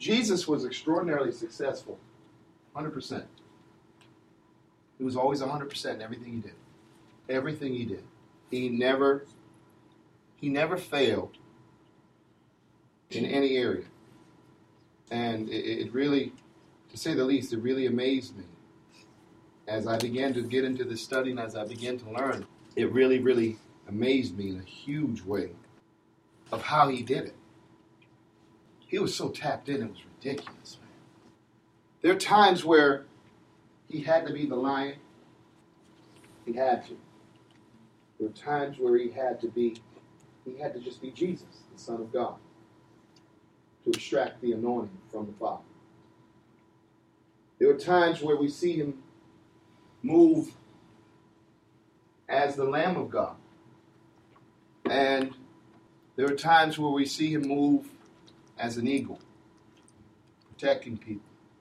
Jesus was extraordinarily successful. 100%. He was always 100% in everything he did. Everything he did. He never failed in any area. And it really, to say the least, it really amazed me. As I began to get into this study and as I began to learn, it really, really amazed me in a huge way of how he did it. He was so tapped in, it was ridiculous, man. There are times where he had to be the lion. He had to. There were times where he had to just be Jesus, the Son of God, to extract the anointing from the Father. There were times where we see him move as the Lamb of God. And there are times where we see him move as an eagle, protecting people.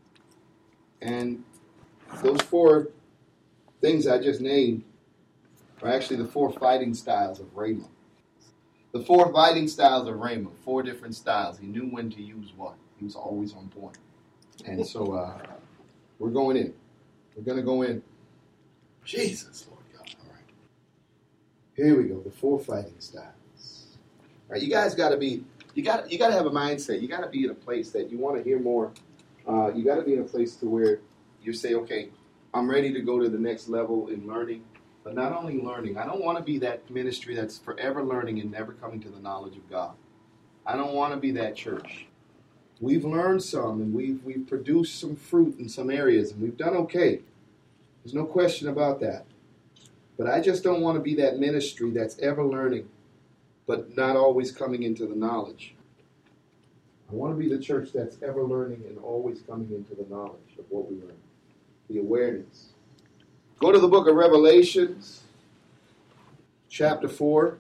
And those four things I just named are actually the four fighting styles of Rhema. The four fighting styles of Rhema, four different styles. He knew when to use what. He was always on point. And so we're going in. We're going to go in. Jesus, Lord God. All right. Here we go. The four fighting styles. All right, you guys got to be, you got to have a mindset. You got to be in a place that you want to hear more. You got to be in a place to where you say, okay, I'm ready to go to the next level in learning. But not only learning, I don't want to be that ministry that's forever learning and never coming to the knowledge of God. I don't want to be that church. We've learned some, and we've produced some fruit in some areas, and we've done okay. There's no question about that. But I just don't want to be that ministry that's ever learning, but not always coming into the knowledge. I want to be the church that's ever learning and always coming into the knowledge of what we learn, the awareness. Go to the book of Revelations, chapter 4.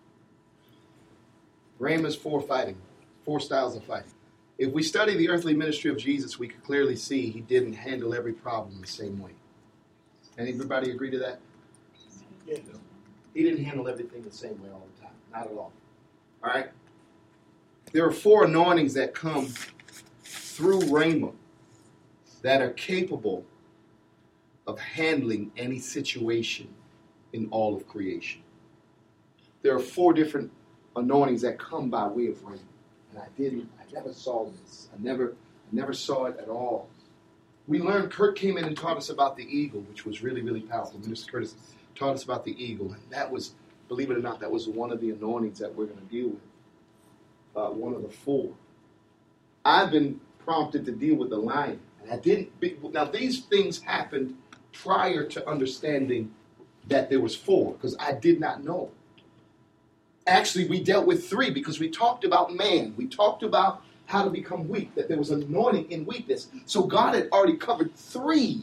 Rhema's four styles of fighting. If we study the earthly ministry of Jesus, we could clearly see he didn't handle every problem the same way. Anybody agree to that? Yeah. He didn't handle everything the same way all the time. Not at all. All right? There are four anointings that come through Rhema that are capable of handling any situation in all of creation. There are four different anointings that come by way of Rhema. And I never saw this. I never saw it at all. We learned, Kurt came in and taught us about the eagle, which was really, really powerful. Minister Curtis taught us about the eagle. And that was, believe it or not, that was one of the anointings that we're going to deal with. One of the four. I've been prompted to deal with the lion. And I didn't. Now, these things happened prior to understanding that there was four, because I did not know. Actually, we dealt with three because we talked about man. We talked about how to become weak, that there was anointing in weakness. So God had already covered three.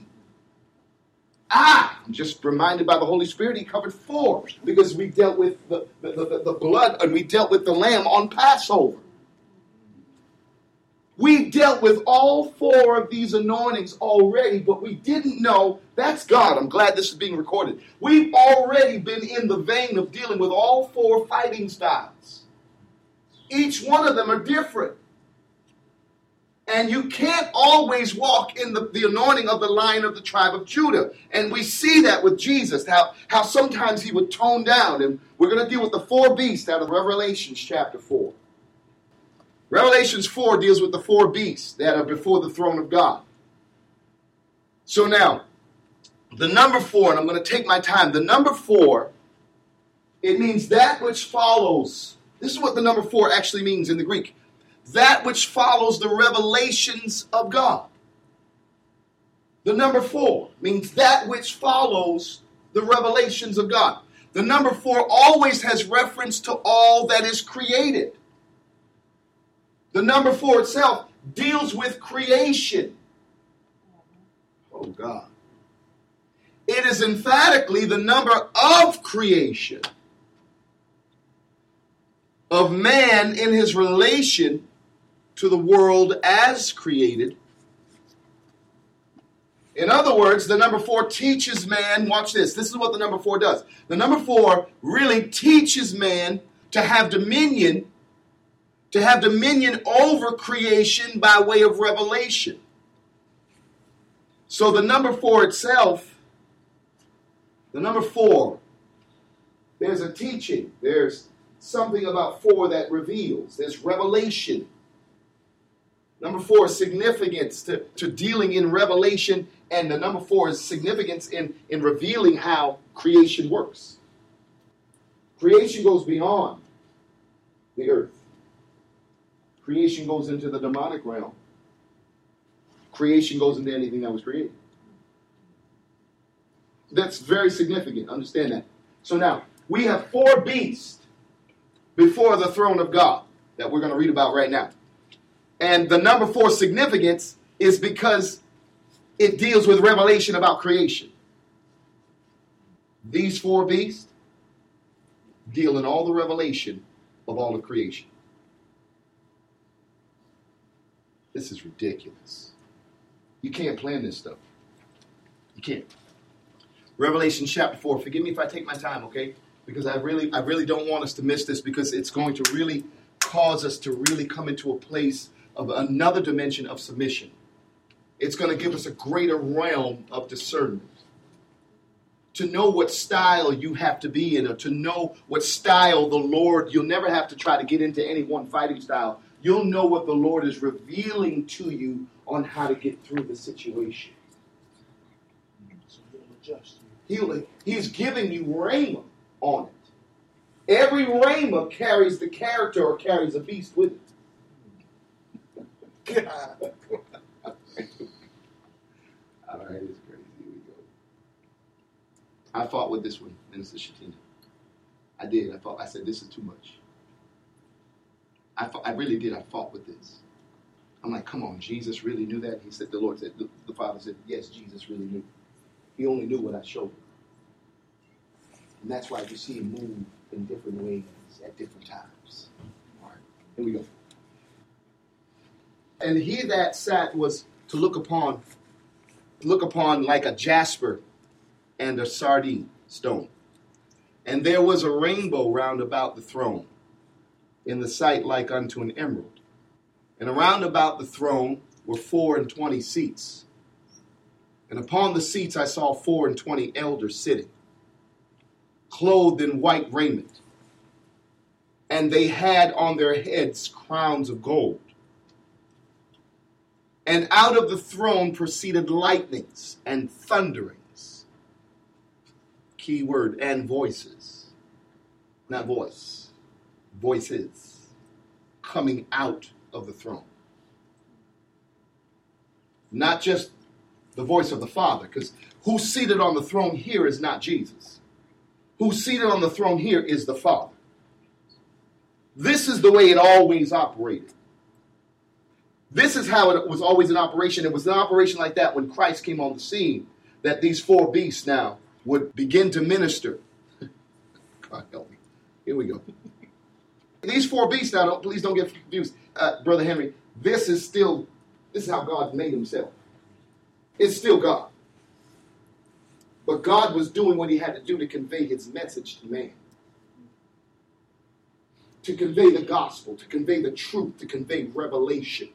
I'm just reminded by the Holy Spirit he covered four, because we dealt with the blood and we dealt with the lamb on Passover. We dealt with all four of these anointings already, but we didn't know that's God. I'm glad this is being recorded. We've already been in the vein of dealing with all four fighting styles. Each one of them are different. And you can't always walk in the anointing of the Lion of the tribe of Judah. And we see that with Jesus, how sometimes he would tone down. And we're going to deal with the four beasts out of Revelations chapter 4. Revelations 4 deals with the four beasts that are before the throne of God. So now, the number 4, and I'm going to take my time. The number 4, it means that which follows. This is what the number 4 actually means in the Greek. That which follows the revelations of God. The number 4 means that which follows the revelations of God. The number 4 always has reference to all that is created. The number 4 itself deals with creation. Oh, God. It is emphatically the number of creation, of man in his relation to the world as created. In other words, the number 4 teaches man, watch this, this is what the number 4 does. The number 4 really teaches man to have dominion to have dominion over creation by way of revelation. So the number 4 itself, the number 4, there's a teaching. There's something about 4 that reveals. There's revelation. Number 4 is significance to dealing in revelation, and the number 4 is significance in revealing how creation works. Creation goes beyond the earth. Creation goes into the demonic realm. Creation goes into anything that was created. That's very significant. Understand that. So now, we have 4 beasts before the throne of God that we're going to read about right now. And the number 4 significance is because it deals with revelation about creation. These 4 beasts deal in all the revelation of all of creation. This is ridiculous. You can't plan this stuff. You can't. Revelation chapter 4. Forgive me if I take my time, okay? Because I really don't want us to miss this, because it's going to really cause us to really come into a place of another dimension of submission. It's going to give us a greater realm of discernment. To know what style you have to be in, or to know what style the Lord, you'll never have to try to get into any one fighting style. You'll know what the Lord is revealing to you on how to get through the situation. So he'll adjust you. He's giving you rhema on it. Every rhema carries the character or carries a beast with it. All right, it's crazy. Here we go. I fought with this one, Minister Shatina. I did. I said, this is too much. I really did. I fought with this. I'm like, come on, Jesus really knew that? He said, the Lord said, the Father said, yes, Jesus really knew. He only knew what I showed him. And that's why you see him move in different ways at different times. All right, here we go. And he that sat was to look upon like a jasper and a sardine stone. And there was a rainbow round about the throne, in the sight like unto an emerald. And around about the throne were 24 seats. And upon the seats I saw 24 elders sitting, clothed in white raiment. And they had on their heads crowns of gold. And out of the throne proceeded lightnings and thunderings. Key word, and voices. Not voice. Voices coming out of the throne. Not just the voice of the Father, because who's seated on the throne here is not Jesus. Who's seated on the throne here is the Father. This is the way it always operated. This is how it was always in operation. It was an operation like that when Christ came on the scene, that these 4 beasts now would begin to minister. God help me. Here we go. These 4 beasts now, please don't get confused. Brother Henry, this is how God made himself. It's still God. But God was doing what he had to do to convey his message to man. To convey the gospel, to convey the truth, to convey revelation.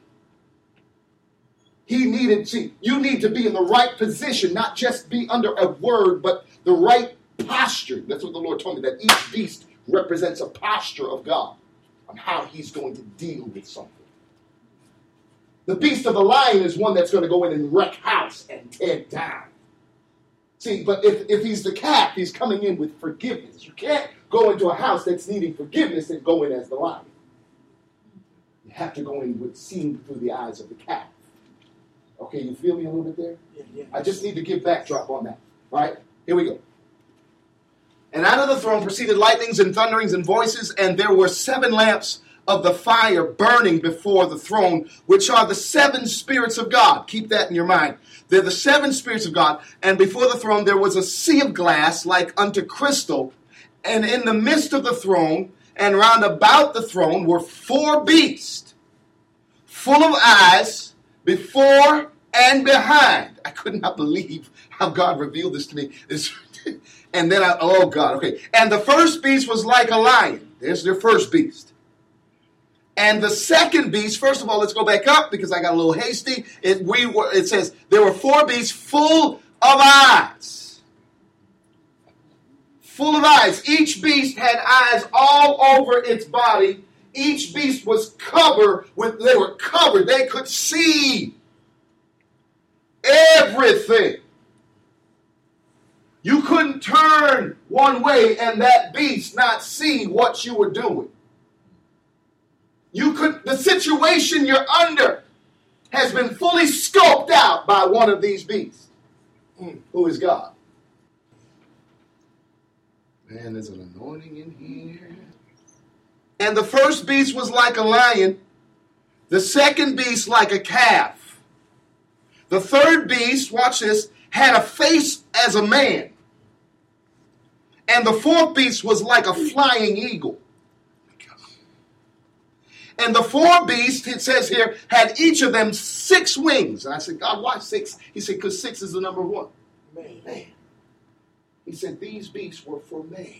You need to be in the right position, not just be under a word, but the right posture. That's what the Lord told me, that each beast represents a posture of God on how he's going to deal with something. The beast of the lion is one that's going to go in and wreck house and tear down. See, but if he's the calf, he's coming in with forgiveness. You can't go into a house that's needing forgiveness and go in as the lion. You have to go in with seeing through the eyes of the calf. Okay, you feel me a little bit there? Yeah. I just need to give backdrop on that. All right, here we go. And out of the throne proceeded lightnings and thunderings and voices, and there were 7 lamps of the fire burning before the throne, which are the 7 spirits of God. Keep that in your mind. They're the 7 spirits of God. And before the throne there was a sea of glass like unto crystal. And in the midst of the throne and round about the throne were 4 beasts, full of eyes before and behind. I could not believe how God revealed this to me. And then okay. And the first beast was like a lion. There's their first beast. And the second beast, first of all, let's go back up because I got a little hasty. It says there were 4 beasts full of eyes. Full of eyes. Each beast had eyes all over its body. Each beast was covered they were covered. They could see everything. You couldn't turn one way and that beast not see what you were doing. The situation you're under has been fully scoped out by one of these beasts. Who is God? Man, there's an anointing in here. And the first beast was like a lion. The second beast like a calf. The third beast, watch this, had a face as a man. And the fourth beast was like a flying eagle. And the 4 beasts, it says here, had each of them 6 wings. And I said, God, why 6? He said, because 6 is the number 1. Man. He said, these beasts were for man.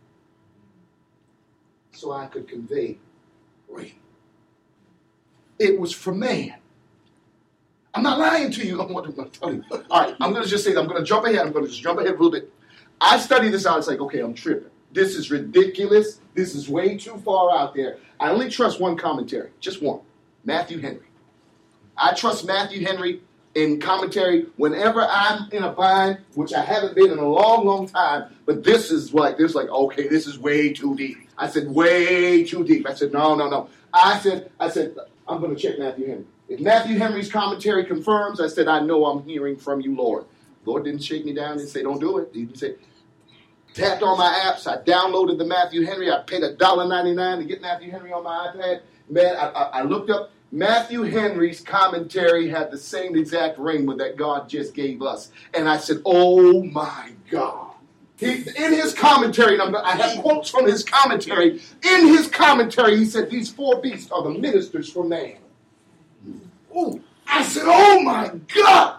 So I could convey rain. It was for man. I'm not lying to you. I'm going to tell you. All right, I'm going to just say that. I'm going to jump ahead. I'm going to just jump ahead a little bit. I studied this out. It's like, okay, I'm tripping. This is ridiculous. This is way too far out there. I only trust one commentary, just one, Matthew Henry. I trust Matthew Henry in commentary whenever I'm in a bind, which I haven't been in a long, long time, but this is like, okay, this is way too deep. I said, way too deep. I said, no. I said, I'm going to check Matthew Henry. If Matthew Henry's commentary confirms, I said, I know I'm hearing from you, Lord. Lord didn't shake me down and say, don't do it. He didn't say, tapped on my apps. I downloaded the Matthew Henry. I paid $1.99 to get Matthew Henry on my iPad. Man, I looked up. Matthew Henry's commentary had the same exact rhema that God just gave us. And I said, oh my God. In his commentary, and I have quotes from his commentary. In his commentary, he said, these 4 beasts are the ministers for man. Ooh. I said, oh my God.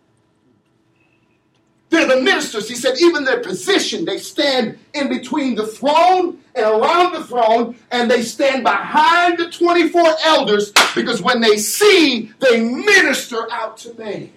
They're the ministers. He said, even their position, they stand in between the throne and around the throne, and they stand behind the 24 elders, because when they see, they minister out to man.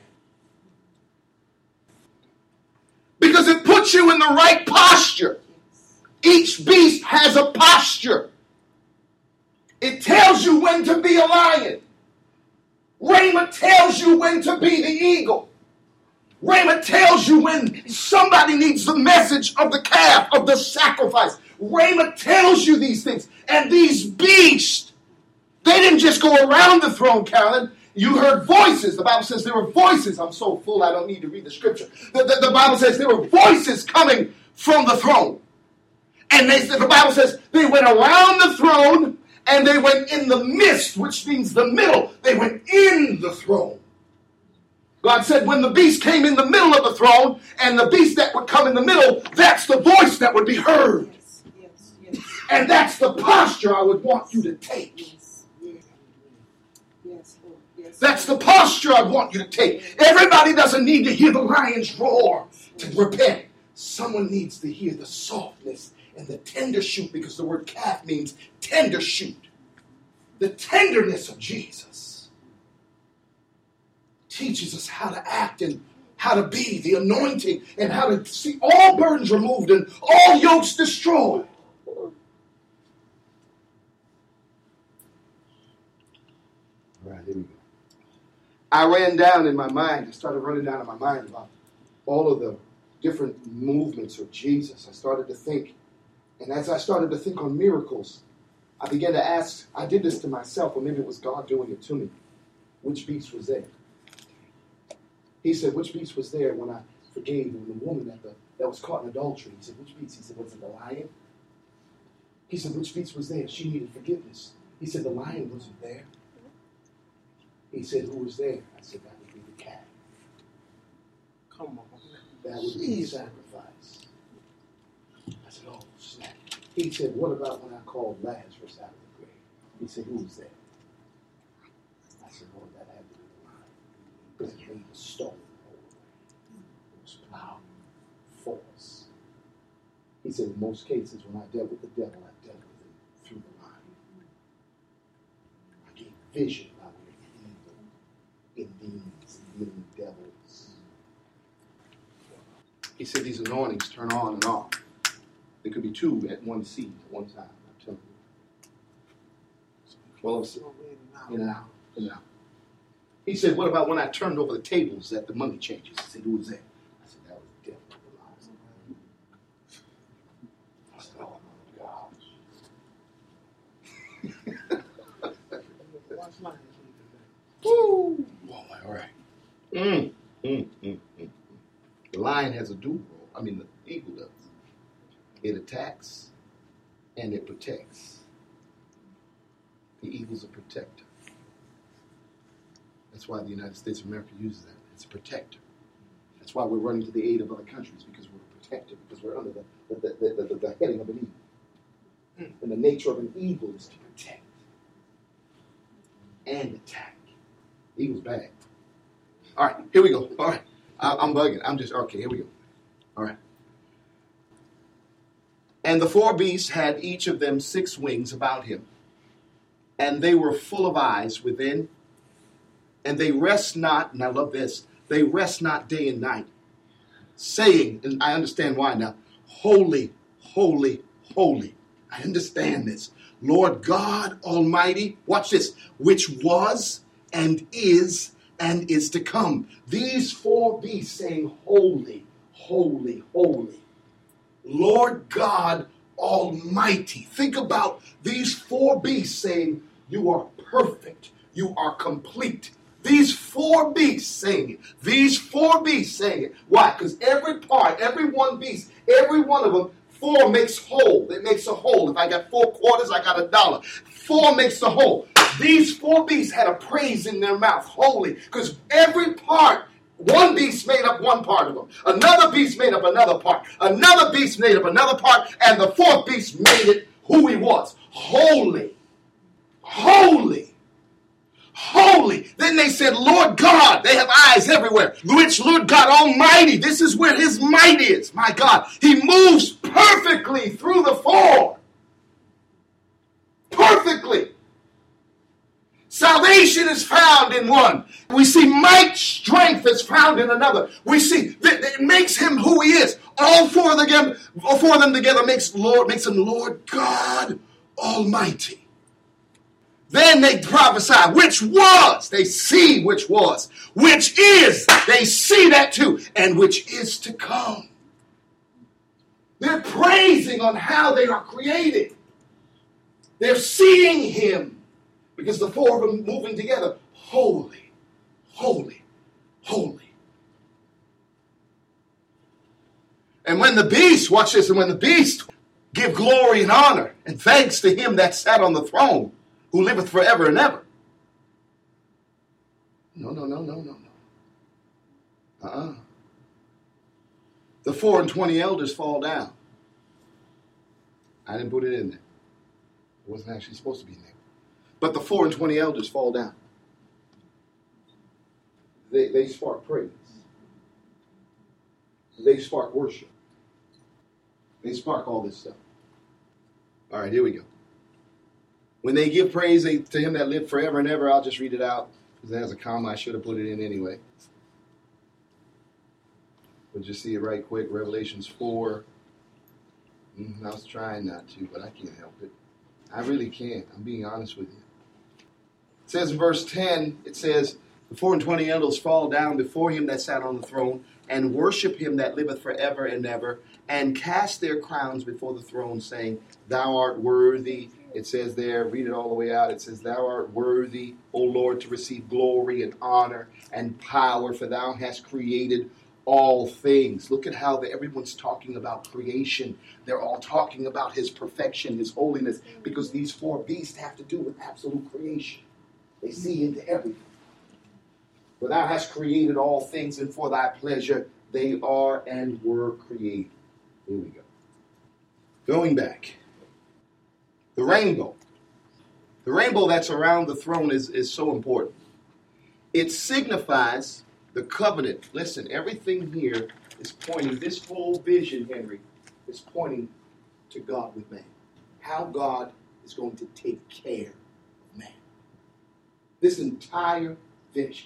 Because it puts you in the right posture. Each beast has a posture. It tells you when to be a lion. Rhema tells you when to be the eagle. Rhema tells you when somebody needs the message of the calf, of the sacrifice. Rhema tells you these things. And these beasts, they didn't just go around the throne, Carolyn. You heard voices. The Bible says there were voices. I'm so full I don't need to read the scripture. The Bible says there were voices coming from the throne. And the Bible says they went around the throne and they went in the midst, which means the middle. They went in the throne. God said when the beast came in the middle of the throne, and the beast that would come in the middle, that's the voice that would be heard. Yes. And that's the posture I would want you to take. Yes. That's the posture I want you to take. Everybody doesn't need to hear the lion's roar to repent. Someone needs to hear the softness and the tender shoot, because the word calf means tender shoot. The tenderness of Jesus teaches us how to act and how to be, the anointing, and how to see all burdens removed and all yokes destroyed. All right, here we go. I ran down in my mind. I started running down in my mind about all of the different movements of Jesus. I started to think. And as I started to think on miracles, I began to ask, I did this to myself, or maybe it was God doing it to me. Which beast was there? He said, which beast was there when I forgave the woman that was caught in adultery? He said, which beast? He said, was it the lion? He said, which beast was there? She needed forgiveness. He said, the lion wasn't there. He said, who was there? I said, that would be the cat. Come on. That would be the sacrifice. I said, oh, snap. He said, what about when I called Lazarus out of the grave? He said, who was there? I said, Lord, that had to be the lion. Because it made the stone away. It was power, force. He said, in most cases, when I dealt with the devil, I dealt with him through the lion. vision about evil in demons and dealing with devils. He said these anointings turn on and off. There could be two at one seat at one time. I'm telling you. 12 in and out, in and out. He said, what about when I turned over the tables at the money changers? He said, who was that? I said, that was the devil. I said, oh my gosh. Woo! Oh, all right. The lion has a dual role. I mean, the eagle does. It attacks and it protects. The eagle's a protector. That's why the United States of America uses that. It's a protector. That's why we're running to the aid of other countries, because we're a protector, because we're under the heading of an eagle. And the nature of an eagle is to protect and attack. The eagle's bad. All right, here we go. All right. I'm bugging. Okay, here we go. All right. And the four beasts had each of them 6 wings about him, and they were full of eyes within, and they rest not, and I love this, they rest not day and night, saying, and I understand why now, holy, holy, holy. I understand this. Lord God Almighty, watch this, which was and is to come. These 4 beasts saying, holy, holy, holy. Lord God Almighty. Think about these 4 beasts saying, you are perfect. You are complete. These 4 beasts saying it. These 4 beasts saying it. Why? Because every part, every one beast, every one of them, 4 makes whole. It makes a whole. If I got 4 quarters, I got $1. 4 makes a whole. These 4 beasts had a praise in their mouth, holy, because every part, one beast made up one part of them. Another beast made up another part. Another beast made up another part. And the 4th beast made it who he was. Holy. Holy. Holy. Then they said, Lord God. They have eyes everywhere. Which Lord God Almighty. This is where his might is. My God. He moves perfectly through the 4. Perfectly. Salvation is found in one. We see might, strength is found in another. We see that it makes him who he is. All 4 of them together makes him Lord God Almighty. Then they prophesy, which was, they see which was, which is, they see that too, and which is to come. They're praising on how they are created. They're seeing him. Because the 4 of them moving together, holy, holy, holy. And when the beast, watch this, and when the beast give glory and honor and thanks to him that sat on the throne, who liveth forever and ever. No. The 24 elders fall down. I didn't put it in there. It wasn't actually supposed to be in there. But the 24 elders fall down. They spark praise. They spark worship. They spark all this stuff. All right, here we go. When they give praise to him that lived forever and ever, I'll just read it out because it has a comma. I should have put it in anyway. We'll just see it right quick. Revelations 4. I was trying not to, but I can't help it. I really can't. I'm being honest with you. It says in verse 10, it says, the 24 elders fall down before him that sat on the throne and worship him that liveth forever and ever and cast their crowns before the throne, saying, thou art worthy. It says there, read it all the way out. It says, thou art worthy, O Lord, to receive glory and honor and power, for thou hast created all things. Look at how everyone's talking about creation. They're all talking about his perfection, his holiness, because these 4 beasts have to do with absolute creation. They see into everything. For thou hast created all things, and for thy pleasure they are and were created. Here we go. Going back. The rainbow. The rainbow that's around the throne is so important. It signifies the covenant. Listen, everything here is pointing, this whole vision, Henry, is pointing to God with man. How God is going to take care of man. This entire vision.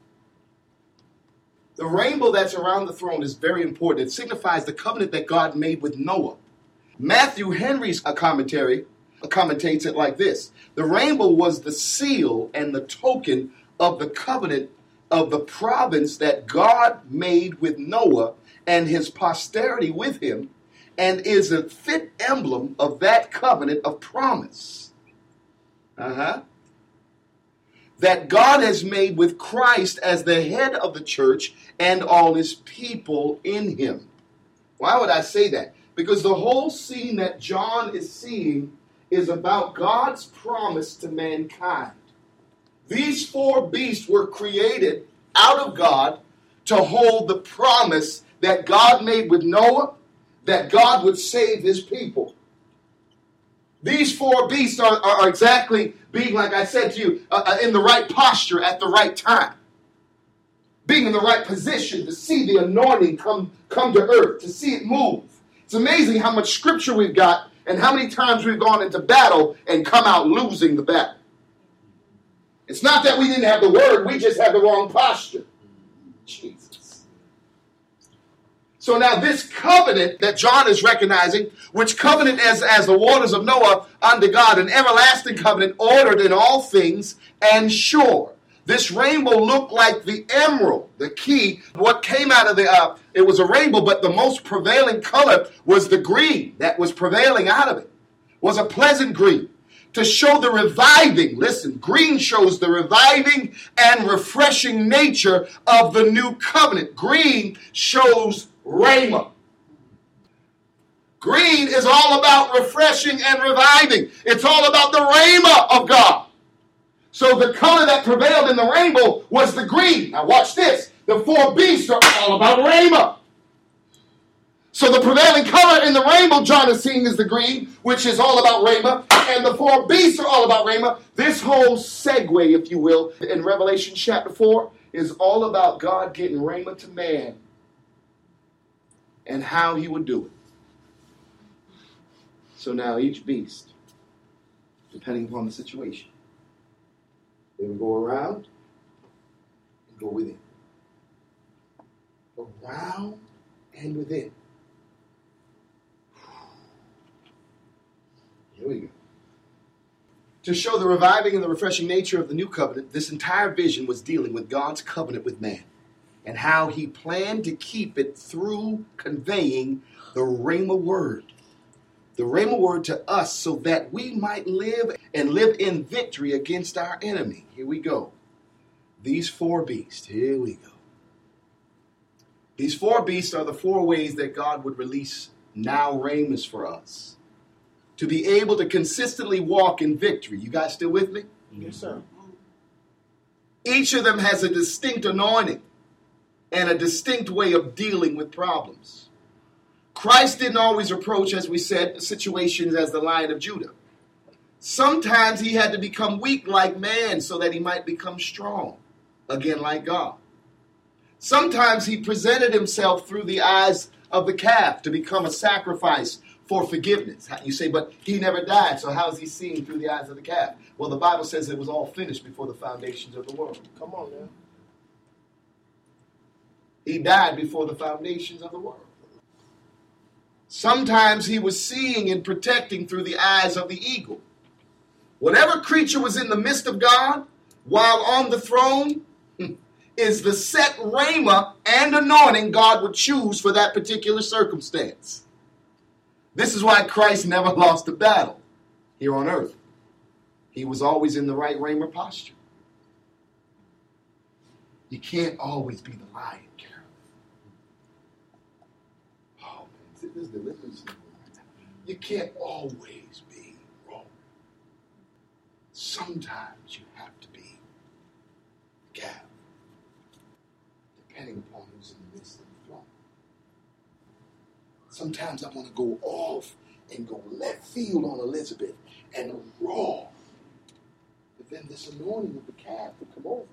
The rainbow that's around the throne is very important. It signifies the covenant that God made with Noah. Matthew Henry's commentary commentates it like this. The rainbow was the seal and the token of the covenant of the province that God made with Noah and his posterity with him, and is a fit emblem of that covenant of promise. That God has made with Christ as the head of the church and all his people in him. Why would I say that? Because the whole scene that John is seeing is about God's promise to mankind. These four beasts were created out of God to hold the promise that God made with Noah, that God would save his people. These four beasts are exactly being, like I said to you, in the right posture at the right time. Being in the right position to see the anointing come to earth, to see it move. It's amazing how much scripture we've got and how many times we've gone into battle and come out losing the battle. It's not that we didn't have the word, we just had the wrong posture. Jesus. So now this covenant that John is recognizing, which covenant as the waters of Noah unto God, an everlasting covenant ordered in all things and sure. This rainbow looked like the emerald, the key. What came out of it was a rainbow, but the most prevailing color was the green that was prevailing out of it. Was a pleasant green to show the reviving. Listen, green shows the reviving and refreshing nature of the new covenant. Green shows Rhema. Green is all about refreshing and reviving. It's all about the Rhema of God. So the color that prevailed in the rainbow was the green. Now watch this. The four beasts are all about Rhema. So the prevailing color in the rainbow John is seeing is the green, which is all about Rhema. And the four beasts are all about Rhema. This whole segue, if you will, in Revelation chapter 4 is all about God getting Rhema to man and how he would do it. So now each beast, depending upon the situation, they will go around and go within. Around and within. Here we go. To show the reviving and the refreshing nature of the new covenant, this entire vision was dealing with God's covenant with man and how he planned to keep it through conveying the Rhema word. The Rhema word to us so that we might live and live in victory against our enemy. Here we go. These four beasts. Here we go. These four beasts are the four ways that God would release now Rhemas for us. To be able to consistently walk in victory. You guys still with me? Yes, sir. Each of them has a distinct anointing and a distinct way of dealing with problems. Christ didn't always approach, as we said, situations as the Lion of Judah. Sometimes he had to become weak like man so that he might become strong, again like God. Sometimes he presented himself through the eyes of the calf to become a sacrifice for forgiveness. You say, but he never died, so how is he seeing through the eyes of the calf? Well, the Bible says it was all finished before the foundations of the world. Come on now. He died before the foundations of the world. Sometimes he was seeing and protecting through the eyes of the eagle. Whatever creature was in the midst of God while on the throne is the set rhema and anointing God would choose for that particular circumstance. This is why Christ never lost a battle here on earth. He was always in the right rhema posture. You can't always be the lion, Carol. Oh, man, this is deliverance. You can't always be wrong. Sometimes you have to be Gav, depending upon who's in the midst of the throne. Sometimes I want to go off and go left field on Elizabeth and raw. But then this anointing of the calf would come over.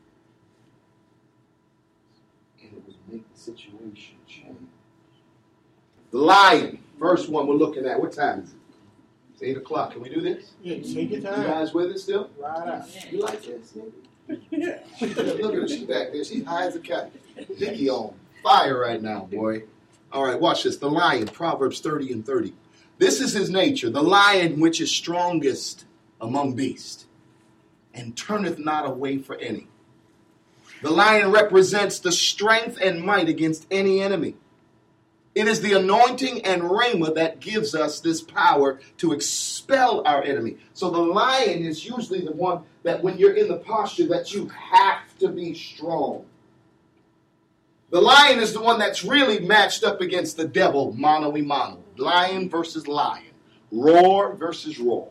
And it would make the situation change. The lion, first one we're looking at. What time is it? It's 8 o'clock. Can we do this? Yeah, take your You time. guys with us still? Right out. You like this, nigga? Yeah. Look at her. She's back there. She's high as a cat. Vicky on fire right now, boy. All right, watch this. The lion, Proverbs 30 and 30. This is his nature. The lion which is strongest among beasts, and turneth not away for any. The lion represents the strength and might against any enemy. It is the anointing and rhema that gives us this power to expel our enemy. So the lion is usually the one that when you're in the posture that you have to be strong. The lion is the one that's really matched up against the devil, mano a mano. Lion versus lion. Roar versus roar.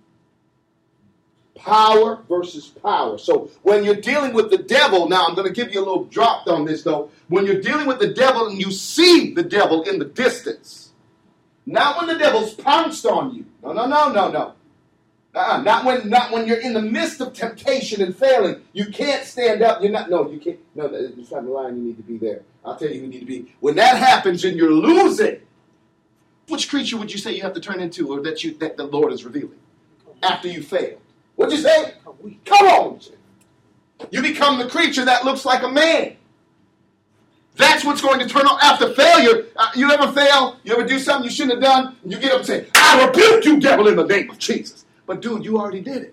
Power versus power. So when you're dealing with the devil, now I'm going to give you a little drop on this though. When you're dealing with the devil and you see the devil in the distance, not when the devil's pounced on you. No. Not when you're in the midst of temptation and failing. You can't stand up. You can't. No, it's not the line. You need to be there. I'll tell you who you need to be. When that happens and you're losing, which creature would you say you have to turn into, or that the Lord is revealing after you fail? What'd you say? Come on. You become the creature that looks like a man. That's what's going to turn on after failure. You ever fail? You ever do something you shouldn't have done? You get up and say, I rebuke you, devil, in the name of Jesus. But dude, you already did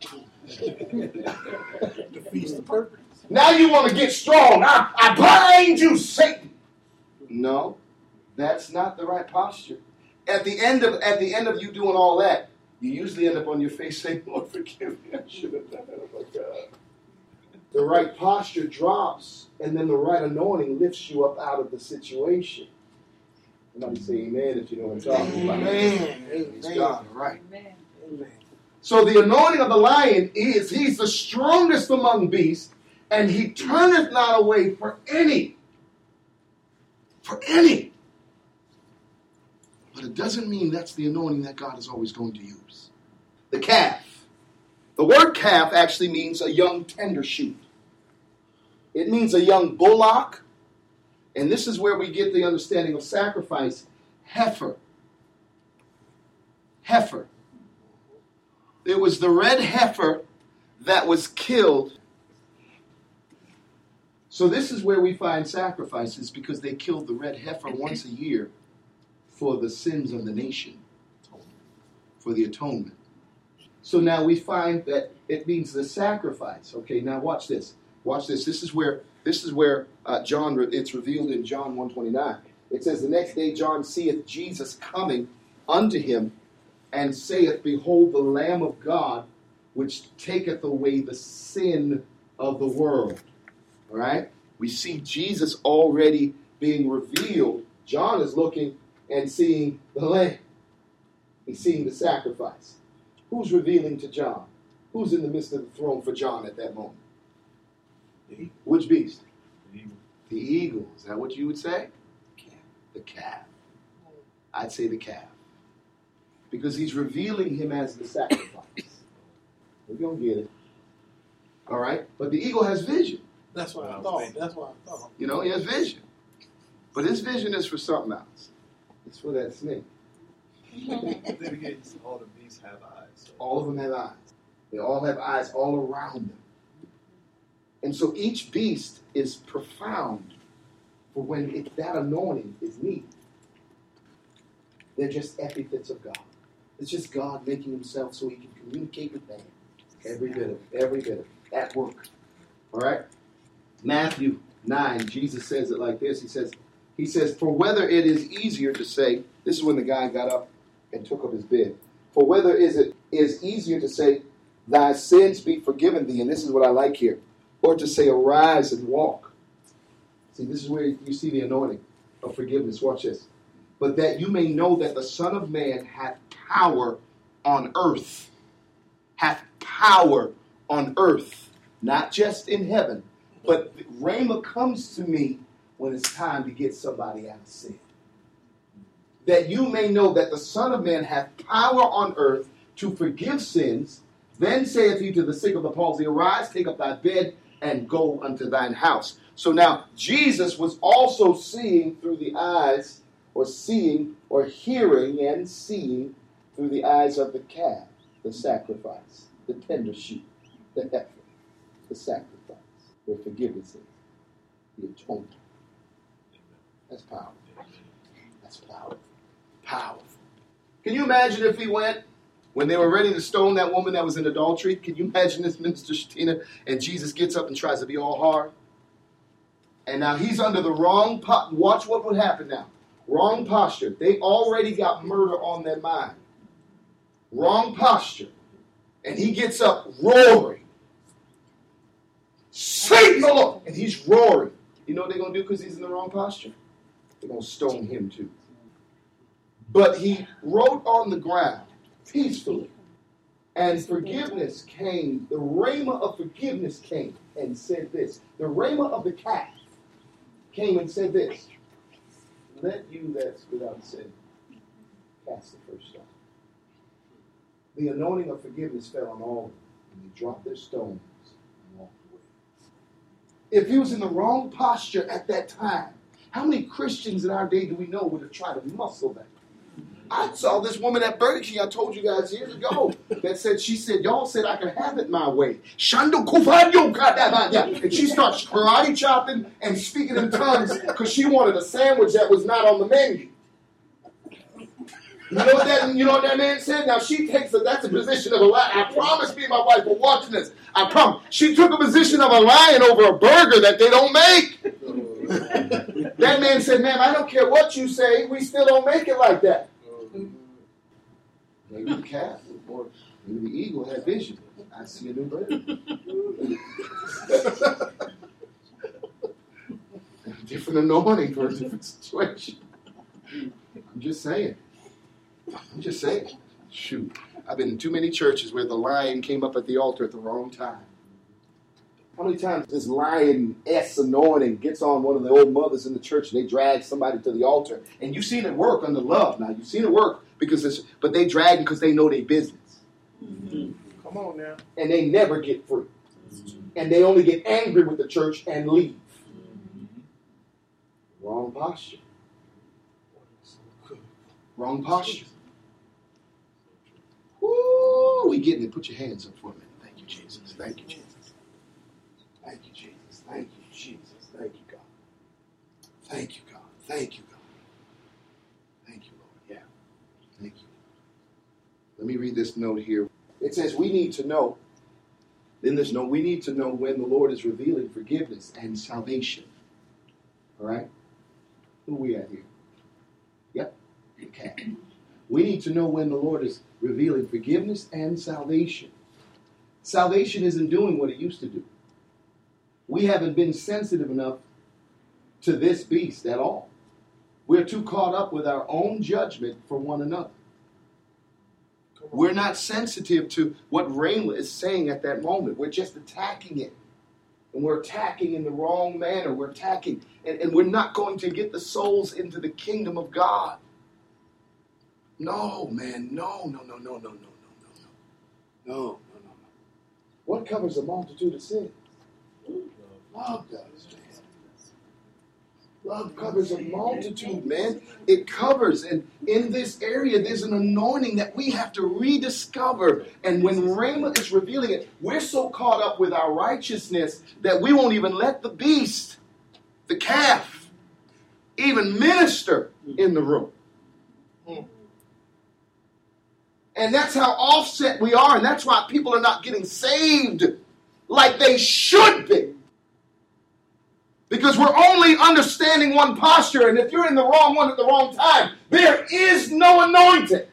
it. Defeats the purpose. Now you want to get strong. I bind you, Satan. No, that's not the right posture. At the end of you doing all that, you usually end up on your face saying, Lord, forgive me. I should have done that. Oh my God. The right posture drops, and then the right anointing lifts you up out of the situation. Somebody say amen if you know what I'm talking about. Amen. It's God, all right. Amen. So the anointing of the lion he's the strongest among beasts, and he turneth not away for any. For any. But it doesn't mean that's the anointing that God is always going to use. The calf. The word calf actually means a young tender shoot. It means a young bullock. And this is where we get the understanding of sacrifice. Heifer. Heifer. It was the red heifer that was killed. So this is where we find sacrifices, because they killed the red heifer once a year for the sins of the nation, for the atonement. So now we find that it means the sacrifice. Okay, now watch this. Watch this. This is where John. It's revealed in John 1:29. It says, the next day John seeth Jesus coming unto him, and saith, Behold the Lamb of God, which taketh away the sin of the world. All right? We see Jesus already being revealed. John is looking and seeing the Lamb. He's seeing the sacrifice. Who's revealing to John? Who's in the midst of the throne for John at that moment? Which beast? The eagle. The eagle. Is that what you would say? The calf. I'd say the calf. Because he's revealing him as the sacrifice. We're going to get it. All right? But the eagle has vision. That's what I thought. You know, he has vision. But his vision is for something else. It's for that snake. Then again, all the beasts have eyes. So. All of them have eyes. They all have eyes all around them. And so each beast is profound for when that anointing is needed. They're just epithets of God. It's just God making himself so he can communicate with man. Every bit of it. At work. All right? Matthew 9, Jesus says it like this. He says, for whether it is easier to say, this is when the guy got up and took up his bed. For whether it is easier to say, thy sins be forgiven thee, and this is what I like here, or to say, arise and walk. See, this is where you see the anointing of forgiveness. Watch this. But that you may know that the Son of Man hath power on earth. Hath power on earth. Not just in heaven. But Rhema comes to me when it's time to get somebody out of sin. That you may know that the Son of Man hath power on earth to forgive sins. Then saith he to the sick of the palsy, arise, take up thy bed, and go unto thine house. So now, Jesus was also seeing through the eyes, or seeing, or hearing and seeing through the eyes of the calf, the sacrifice, the tender sheep, the heifer, the sacrifice, where forgiveness is, the atonement. That's powerful. That's powerful. Powerful. Can you imagine if he went when they were ready to stone that woman that was in adultery? Can you imagine this, Minister Shatina? And Jesus gets up and tries to be all hard. And now he's under the wrong watch what would happen now. Wrong posture. They already got murder on their mind. Wrong posture. And he gets up roaring. Satan, the Lord! And he's roaring. You know what they're going to do because he's in the wrong posture? They're going to stone him too. But he wrote on the ground peacefully. And forgiveness came. The rhema of forgiveness came and said this. The rhema of the calf came and said this. Let you that's without sin cast the first stone. The anointing of forgiveness fell on all of them. And they dropped their stones and walked away. If he was in the wrong posture at that time, how many Christians in our day do we know would have tried to muscle that? I saw this woman at Burger King, I told you guys years ago, that said, she said, y'all said I could have it my way. And she starts karate chopping and speaking in tongues because she wanted a sandwich that was not on the menu. You know what that man said? Now she takes that's a position of a lion. I promise me and my wife were watching this. I promise. She took a position of a lion over a burger that they don't make. That man said, ma'am, I don't care what you say, we still don't make it like that. Maybe the calf or maybe the eagle had vision. I see a new bird. Different anointing for a different situation. I'm just saying. Shoot. I've been in too many churches where the lion came up at the altar at the wrong time. How many times this lion-s anointing gets on one of the old mothers in the church and they drag somebody to the altar? And you've seen it work under love. Now, you've seen it work but they drag them because they know their business. Mm-hmm. Come on now. And they never get free. And they only get angry with the church and leave. Wrong posture. Wrong posture. Woo! We getting it. Put your hands up for a minute. Thank you, Jesus. Thank you, Jesus. Thank you, Jesus. Thank you, Jesus. Thank you, God. Thank you, God. Thank you, God. Thank you, Lord. Yeah. Thank you. Let me read this note here. It says we need to know. In this note, we need to know when the Lord is revealing forgiveness and salvation. All right? Who are we at here? Yep. Okay. We need to know when the Lord is revealing forgiveness and salvation. Salvation isn't doing what it used to do. We haven't been sensitive enough to this beast at all. We're too caught up with our own judgment for one another. We're not sensitive to what Rhema is saying at that moment. We're just attacking it. And we're attacking in the wrong manner. We're attacking. And we're not going to get the souls into the kingdom of God. No, man. No. What covers a multitude of sins? Love does, man. Love covers a multitude, man. It covers. And in this area, there's an anointing that we have to rediscover. And when Rhema is revealing it, we're so caught up with our righteousness that we won't even let the beast, the calf, even minister in the room. And that's how offset we are. And that's why people are not getting saved like they should be. Because we're only understanding one posture. And if you're in the wrong one at the wrong time, there is no anointing.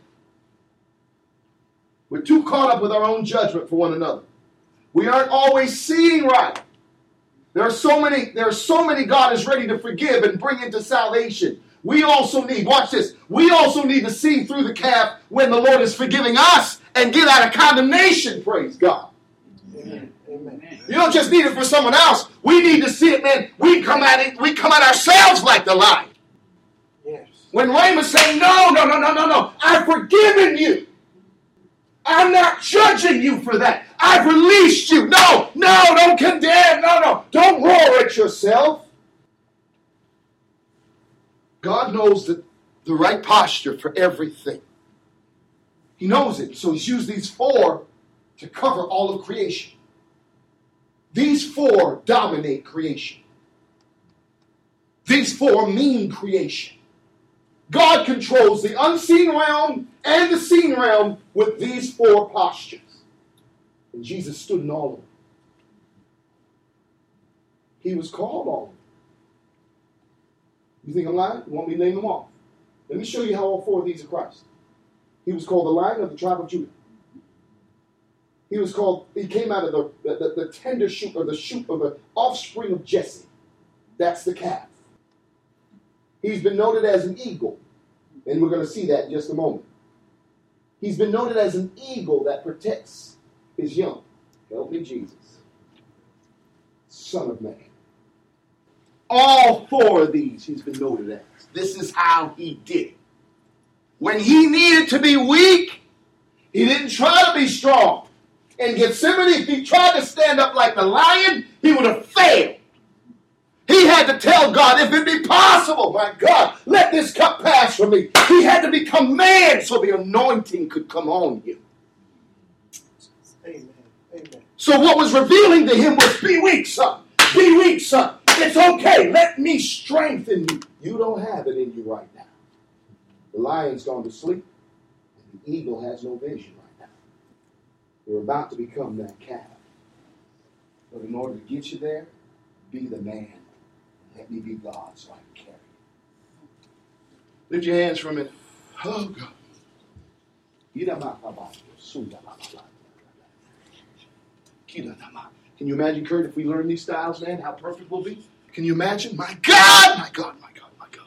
We're too caught up with our own judgment for one another. We aren't always seeing right. There are so many God is ready to forgive and bring into salvation. We also need, watch this, we also need to see through the calf when the Lord is forgiving us and get out of condemnation, praise God. Amen. Amen. You don't just need it for someone else. We need to see it, man. We come at ourselves like the lion. Yes. When Rhema's saying, no, I've forgiven you. I'm not judging you for that. I've released you. No, don't condemn. No, don't roar at yourself. God knows the right posture for everything. He knows it. So he's used these four to cover all of creation. These four dominate creation. These four mean creation. God controls the unseen realm and the seen realm with these four postures. And Jesus stood in all of them. He was called all of them. You think I'm lying? You want me to name them off? Let me show you how all four of these are Christ. He was called the Lion of the tribe of Judah. He came out of the tender shoot, or the shoot of the offspring of Jesse. That's the calf. He's been noted as an eagle, and we're going to see that in just a moment. He's been noted as an eagle that protects his young. Help me, Jesus. Son of man. All four of these he's been noted as. This is how he did it. When he needed to be weak, he didn't try to be strong. In Gethsemane, if he tried to stand up like the lion, he would have failed. He had to tell God, if it be possible, my God, let this cup pass from me. He had to become man so the anointing could come on him. Amen. Amen. So what was revealing to him was, be weak, son. Be weak, son. It's okay. Let me strengthen you. You don't have it in you right now. The lion's gone to sleep, and the eagle has no vision right now. You're about to become that calf. But in order to get you there, be the man. Let me be God so I can carry you. Lift your hands for a minute. Oh, God. Can you imagine, Kurt, if we learn these styles, man, how perfect we'll be? Can you imagine? My God, my God, my God, my God.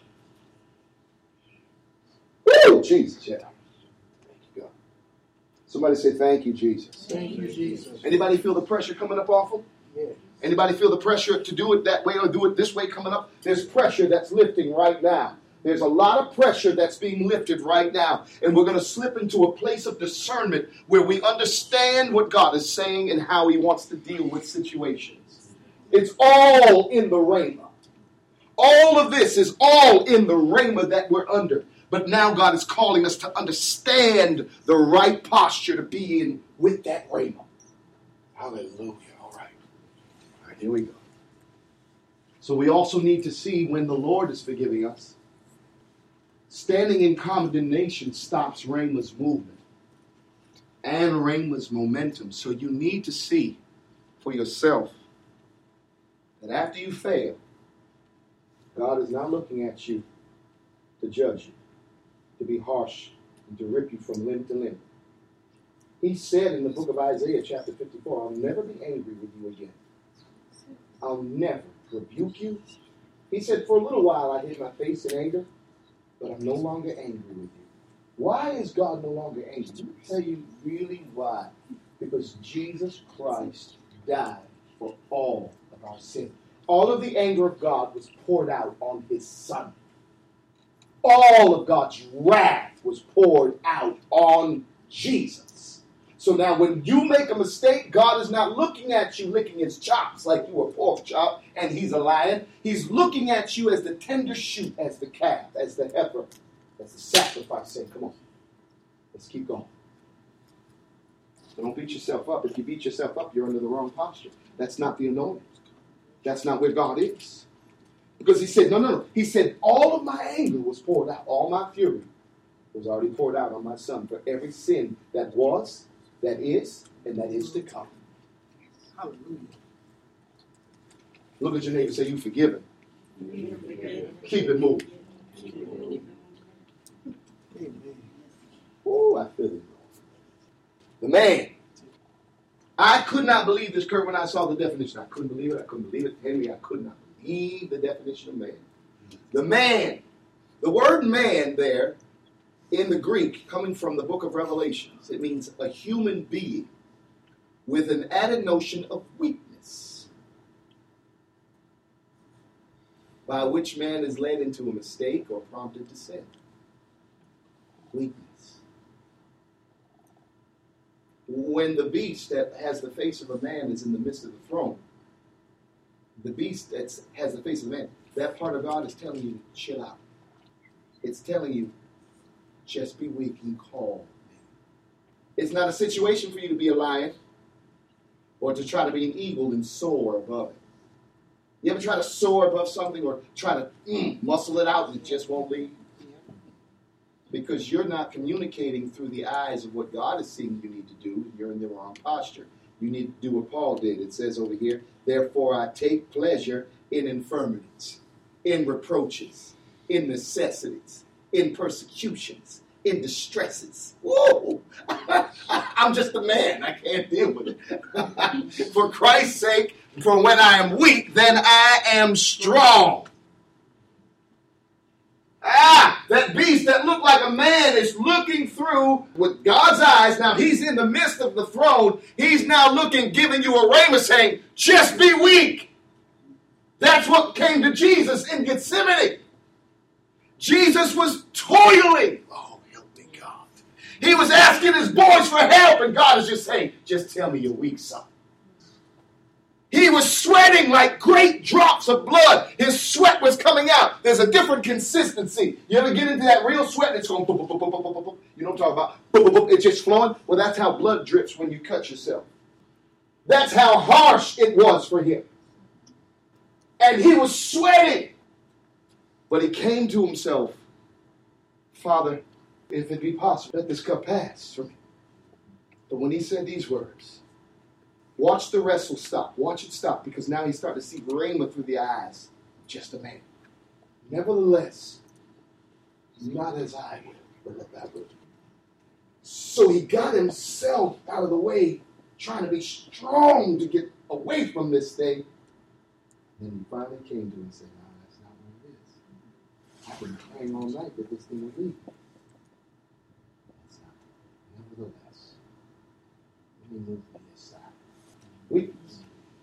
Woo, Jesus, yeah. Thank you, God. Somebody say, thank you, Jesus. Thank you, Jesus. Anybody feel the pressure coming up off them? Yeah. Anybody feel the pressure to do it that way or do it this way coming up? There's pressure that's lifting right now. There's a lot of pressure that's being lifted right now. And we're going to slip into a place of discernment where we understand what God is saying and how he wants to deal with situations. It's all in the rhema. All of this is all in the rhema that we're under. But now God is calling us to understand the right posture to be in with that rhema. Hallelujah. All right, here we go. So we also need to see when the Lord is forgiving us. Standing in condemnation stops rhema's movement and rhema's momentum. So you need to see for yourself that after you fail, God is not looking at you to judge you, to be harsh, and to rip you from limb to limb. He said in the book of Isaiah, chapter 54, I'll never be angry with you again. I'll never rebuke you. He said, for a little while I hid my face in anger, but I'm no longer angry with you. Why is God no longer angry? Let me tell you really why. Because Jesus Christ died for all of our sin. All of the anger of God was poured out on his Son. All of God's wrath was poured out on Jesus. So now when you make a mistake, God is not looking at you licking his chops like you a pork chop and he's a lion. He's looking at you as the tender shoot, as the calf, as the heifer, as the sacrifice. Saying, come on, let's keep going. So don't beat yourself up. If you beat yourself up, you're under the wrong posture. That's not the anointing. That's not where God is. Because he said, no. He said, all of my anger was poured out. All my fury was already poured out on my Son for every sin that was, that is, and that is to come. Hallelujah. Look at your neighbor and say, you forgiven. Keep it moving. Amen. Oh, I feel it. The man. I could not believe this, Kurt, when I saw the definition. I couldn't believe it. Henry, I could not believe the definition of man. The man. The word man there in the Greek, coming from the book of Revelations, it means a human being with an added notion of weakness, by which man is led into a mistake or prompted to sin. Weakness. When the beast that has the face of a man is in the midst of the throne, the beast that has the face of a man, that part of God is telling you, chill out. It's telling you, just be weak and call me. It's not a situation for you to be a lion or to try to be an eagle and soar above it. You ever try to soar above something or try to muscle it out and it just won't leave? Because you're not communicating through the eyes of what God is seeing you need to do. You're in the wrong posture. You need to do what Paul did. It says over here, therefore I take pleasure in infirmities, in reproaches, in necessities, in persecutions, in distresses. Whoa! I'm just a man. I can't deal with it. For Christ's sake, for when I am weak, then I am strong. That beast that looked like a man is looking through with God's eyes. Now he's in the midst of the throne. He's now looking, giving you a rhema saying, just be weak. That's what came to Jesus in Gethsemane. Jesus was toiling. Oh, help me, God. He was asking his boys for help, and God is just saying, just tell me you're weak, son. He was sweating like great drops of blood. His sweat was coming out. There's a different consistency. You ever get into that real sweat and it's going, boop, boop, boop, boop, boop, boop, boop. You know what I'm talking about? Boop, boop, boop. It's just flowing. Well, that's how blood drips when you cut yourself. That's how harsh it was for him. And he was sweating. But he came to himself, Father, if it be possible, let this cup pass from me. But when he said these words, watch the wrestle stop. Watch it stop, because now he's starting to see rhema through the eyes of just a man. Nevertheless, not as I will, but that will. So he got himself out of the way, trying to be strong to get away from this thing. Then he finally came to him and said, no, that's not what it is. I've been praying all night that this thing will leave. That's not. Nevertheless, let me move to this side. Weakness.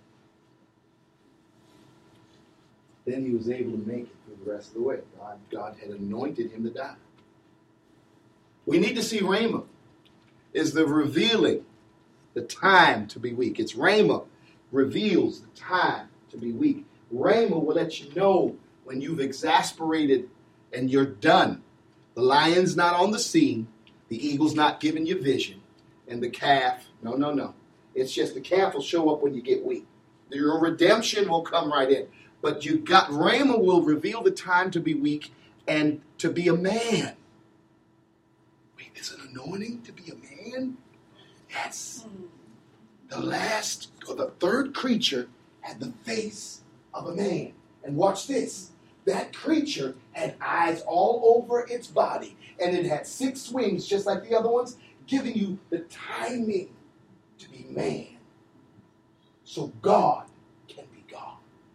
Then he was able to make it through the rest of the way. God had anointed him to die. We need to see rhema is the revealing the time to be weak. It's rhema reveals the time to be weak. Rhema will let you know when you've exasperated and you're done. The lion's not on the scene. The eagle's not giving you vision. And the calf, no. It's just the calf will show up when you get weak. Your redemption will come right in. But you got rhema will reveal the time to be weak and to be a man. Wait, it's an anointing to be a man? Yes. The last or the third creature had the face of a man. And watch this. That creature had eyes all over its body. And it had 6 wings, just like the other ones, giving you the timing to be man. So God can be God.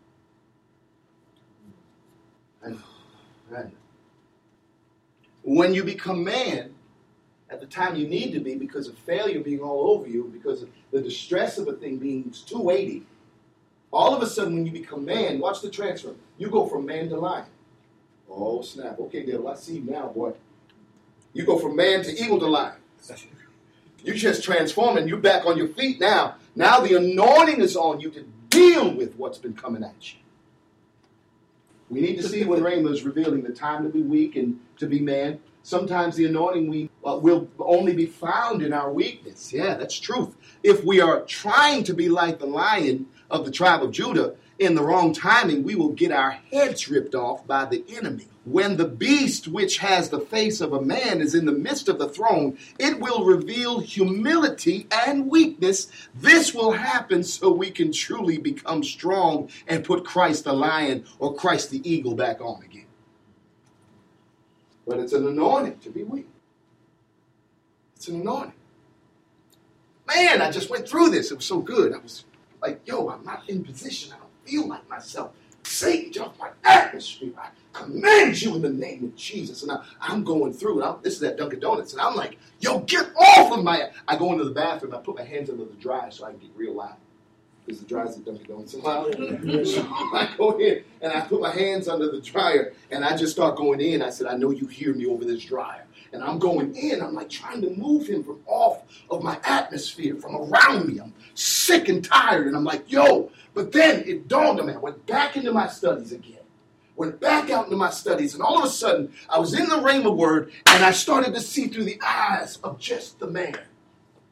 I know. When you become man, at the time you need to be, because of failure being all over you, because of the distress of a thing being 280, all of a sudden when you become man, watch the transfer. You go from man to lion. Oh, snap. Okay, devil, I see you now, boy. You go from man to eagle to lion. You just transform and you're back on your feet now. Now the anointing is on you to deal with what's been coming at you. We need to see when rhema is revealing the time to be weak and to be man. Sometimes the anointing will only be found in our weakness. Yeah, that's truth. If we are trying to be like the lion of the tribe of Judah, in the wrong timing, we will get our heads ripped off by the enemy. When the beast, which has the face of a man, is in the midst of the throne, it will reveal humility and weakness. This will happen so we can truly become strong and put Christ the lion or Christ the eagle back on again. But it's an anointing to be weak. It's an anointing. Man, I just went through this. It was so good. I was like, I'm not in position. I don't feel like myself. Satan, get off my atmosphere. I command you in the name of Jesus. And I'm going through it. This is at Dunkin' Donuts. And I'm like, get off of my... I go into the bathroom. I put my hands under the dryer so I can get real loud. Because the dryer's at Dunkin' Donuts. So I go in and I put my hands under the dryer. And I just start going in. I said, I know you hear me over this dryer. And I'm going in. I'm like trying to move him from off of my atmosphere, from around me. I'm sick and tired. And I'm like, But then it dawned on me. I went back into my studies again. Went back out into my studies. And all of a sudden, I was in the rhema word. And I started to see through the eyes of just the man.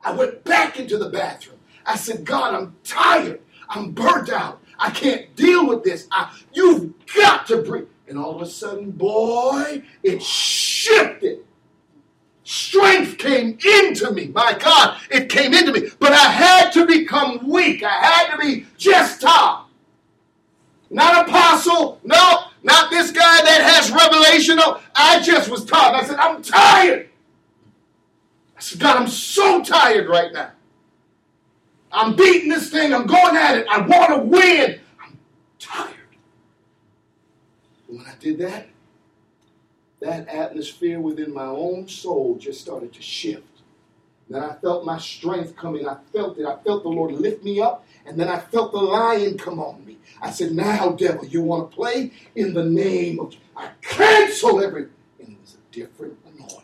I went back into the bathroom. I said, God, I'm tired. I'm burnt out. I can't deal with this. You've got to breathe. And all of a sudden, boy, it shifted. Strength came into me. My God, it came into me. But I had to become weak. I had to be just Tom. Not apostle. No, not this guy that has revelation. No, I just was Tom. I said, I'm tired. I said, God, I'm so tired right now. I'm beating this thing. I'm going at it. I want to win. I'm tired. When I did that, that atmosphere within my own soul just started to shift. Then I felt my strength coming. I felt it. I felt the Lord lift me up. And then I felt the lion come on me. I said, now, devil, you want to play? In the name of... I cancel everything. And it was a different anointing.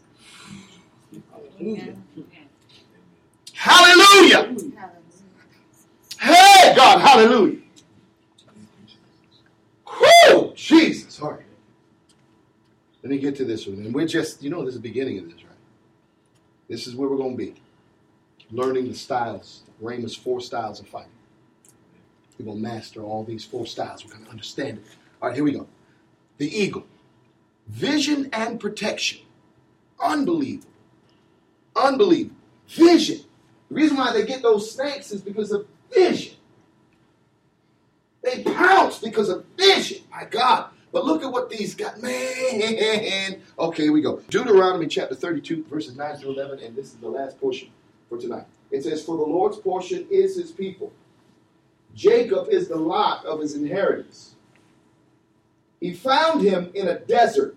Hallelujah. Hallelujah. Hey, God, hallelujah. Whoo, Jesus. All right. Let me get to this one. And we're just, this is the beginning of this, right? This is where we're going to be. Learning the styles, Rhema's 4 styles of fighting. We're going to master all these 4 styles. We're going to understand it. All right, here we go. The eagle. Vision and protection. Unbelievable. Unbelievable. Vision. The reason why they get those snakes is because of vision. They pounce because of vision. My God. But look at what these got. Man. Okay, here we go. Deuteronomy chapter 32, verses 9 through 11. And this is the last portion for tonight. It says, for the Lord's portion is his people. Jacob is the lot of his inheritance. He found him in a desert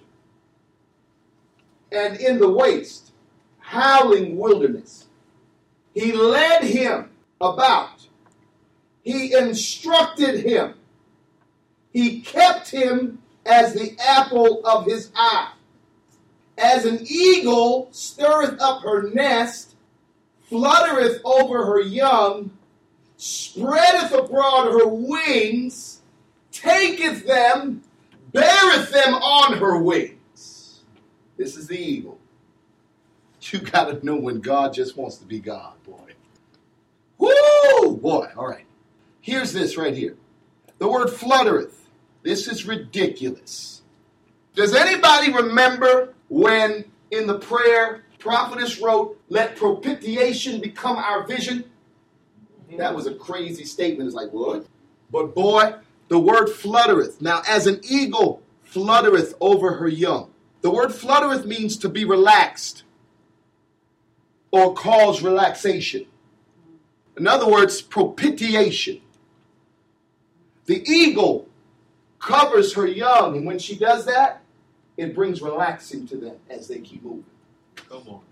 and in the waste, howling wilderness. He led him about. He instructed him. He kept him as the apple of his eye. As an eagle stirreth up her nest, fluttereth over her young, spreadeth abroad her wings, taketh them, beareth them on her wings. This is the eagle. You got to know when God just wants to be God, boy. Woo, boy. All right. Here's this right here. The word fluttereth. This is ridiculous. Does anybody remember when in the prayer, prophetess wrote, let propitiation become our vision? That was a crazy statement. It's like, what? But boy, the word fluttereth. Now, as an eagle fluttereth over her young. The word fluttereth means to be relaxed or cause relaxation. In other words, propitiation. The eagle covers her young, and when she does that, it brings relaxing to them as they keep moving. Come on.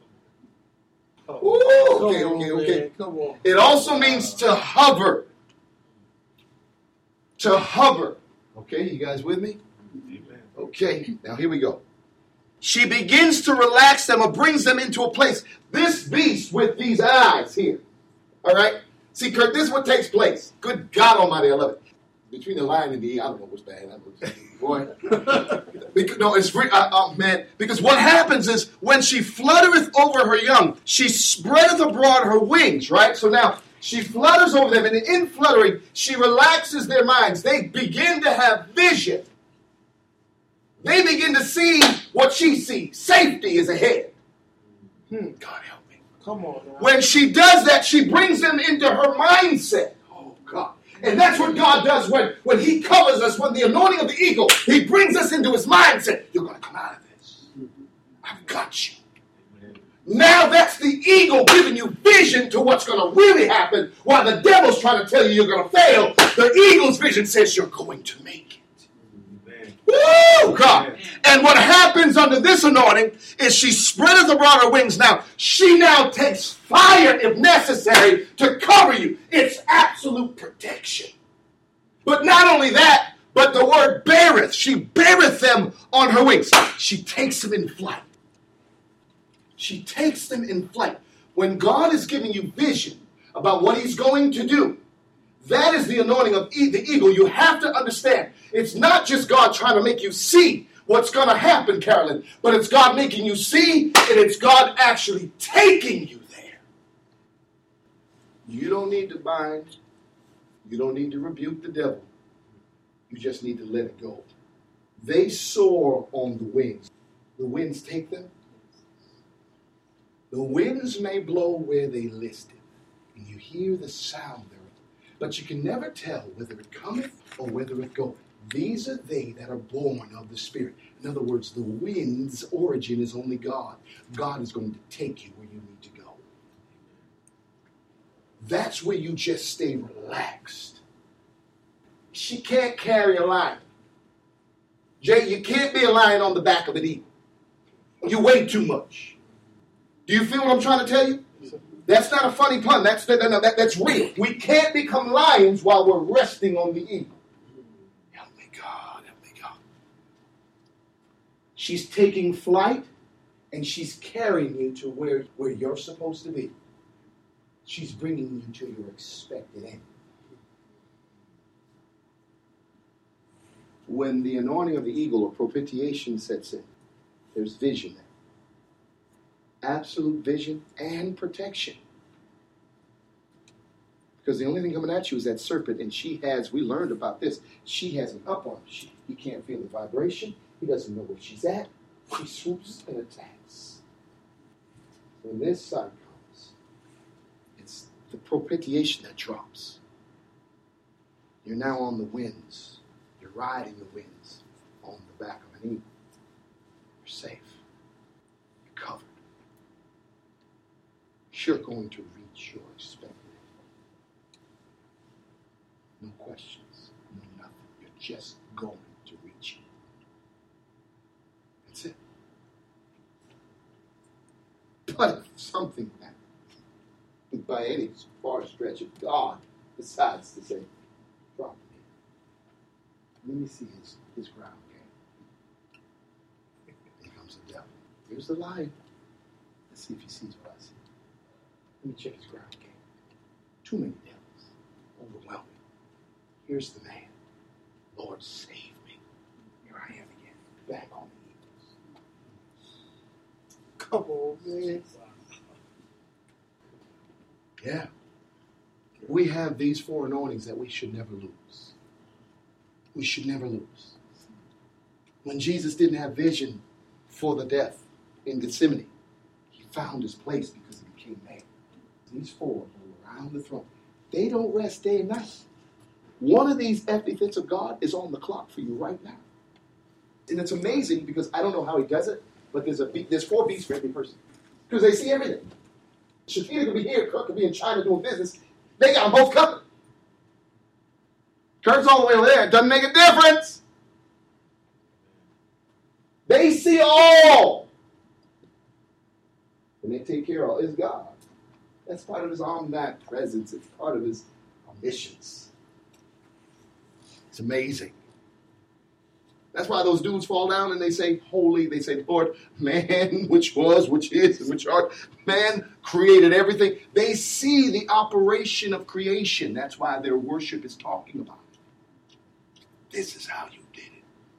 Ooh, okay. Come on. It also means to hover. To hover. Okay, you guys with me? Amen. Okay, now here we go. She begins to relax them or brings them into a place. This beast with these eyes here. All right? See, Kurt, this is what takes place. Good God Almighty, I love it. Between the lion and the eagle, I don't know what's bad. Boy. Man. Because what happens is when she fluttereth over her young, she spreadeth abroad her wings, right? So now she flutters over them, and in fluttering, she relaxes their minds. They begin to have vision. They begin to see what she sees. Safety is ahead. God help me. Come on now. When she does that, she brings them into her mindset. Oh, God. And that's what God does when he covers us, when the anointing of the eagle, he brings us into his mindset. You're going to come out of this. I've got you. Now that's the eagle giving you vision to what's going to really happen, while the devil's trying to tell you you're going to fail. The eagle's vision says you're going to make it. Woo, God. And what happens under this anointing is she spreadeth abroad her wings. Now, she now takes fire if necessary to cover you. It's absolute protection. But not only that, but the word beareth. She beareth them on her wings. She takes them in flight. She takes them in flight. When God is giving you vision about what he's going to do, that is the anointing of the eagle. You have to understand, it's not just God trying to make you see what's going to happen, Carolyn, but it's God making you see, and it's God actually taking you there. You don't need to bind. You don't need to rebuke the devil. You just need to let it go. They soar on the wings. The winds take them. The winds may blow where they listed, and you hear the sound thereof, but you can never tell whether it cometh or whether it goeth. These are they that are born of the Spirit. In other words, the wind's origin is only God. God is going to take you where you need to go. That's where you just stay relaxed. She can't carry a lion. Jay, you can't be a lion on the back of an eagle. You weigh too much. Do you feel what I'm trying to tell you? That's not a funny pun. That's real. We can't become lions while we're resting on the eagle. Help me, God. Help me, God. She's taking flight, and she's carrying you to where you're supposed to be. She's bringing you to your expected end. When the anointing of the eagle or propitiation sets in, there's vision there. Absolute vision and protection. Because the only thing coming at you is that serpent, and we learned about this, she has an up arm. He can't feel the vibration. He doesn't know where she's at. She swoops and attacks. When this side comes, it's the propitiation that drops. You're now on the winds. You're riding the winds on the back of an eagle. You're safe. You're covered. You're going to reach your expected end. No questions. No nothing. You're just going to reach it. That's it. But if something happens, by any far stretch of God decides to say, drop me. Let me see his ground game. Here comes the devil. Here's the lion. Let's see if he sees what I see. Let me check his ground game. Too many devils. Overwhelming. Here's the man. Lord, save me. Here I am again. Back on the eagles. Come on, man. Yeah. We have these four anointings that we should never lose. We should never lose. When Jesus didn't have vision for the death in Gethsemane, he found his place because he became man. These four go around the throne. They don't rest day and night. One of these epithets of God is on the clock for you right now. And it's amazing because I don't know how he does it, but there's four beasts for every person. Because they see everything. Shakira could be here, Kirk could be in China doing business. They got them both covered. Kirk's all the way over there. It doesn't make a difference. They see all. And they take care of all. It's God. That's part of his omnipresence. It's part of his omniscience. It's amazing. That's why those dudes fall down and they say, holy. They say, Lord, man, which was, which is, and which are. Man created everything. They see the operation of creation. That's why their worship is talking about it. This is how you did it.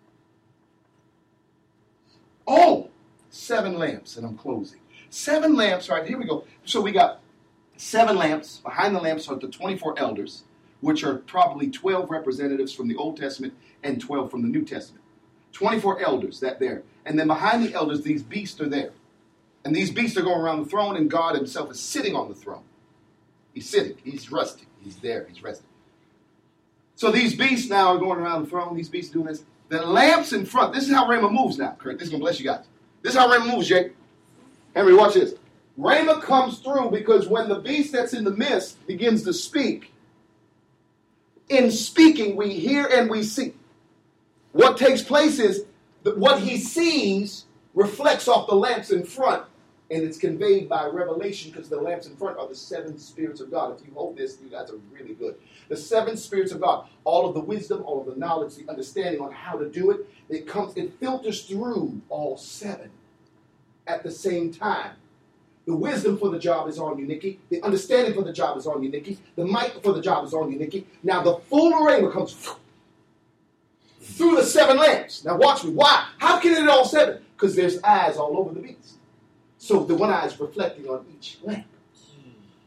Oh, 7 lamps, and I'm closing. 7 lamps, right, here we go. So we got 7 lamps. Behind the lamps are the 24 elders, which are probably 12 representatives from the Old Testament and 12 from the New Testament. 24 elders, that there. And then behind the elders, these beasts are there. And these beasts are going around the throne, and God himself is sitting on the throne. He's sitting. He's resting. He's there. He's resting. So these beasts now are going around the throne. These beasts doing this. The lamps in front. This is how Rhema moves now, Kurt. This is going to bless you guys. This is how Rhema moves, Jake. Henry, watch this. Rhema comes through because when the beast that's in the midst begins to speak, in speaking we hear and we see. What takes place is that what he sees reflects off the lamps in front, and it's conveyed by revelation because the lamps in front are the 7 spirits of God. If you hold this, you guys are really good. The 7 spirits of God, all of the wisdom, all of the knowledge, the understanding on how to do it, it filters through all 7 at the same time. The wisdom for the job is on you, Nikki. The understanding for the job is on you, Nikki. The might for the job is on you, Nikki. Now the full rhema comes through the 7 lamps. Now watch me. Why? How can it all 7? Because there's eyes all over the beast. So the one eye is reflecting on each lamp.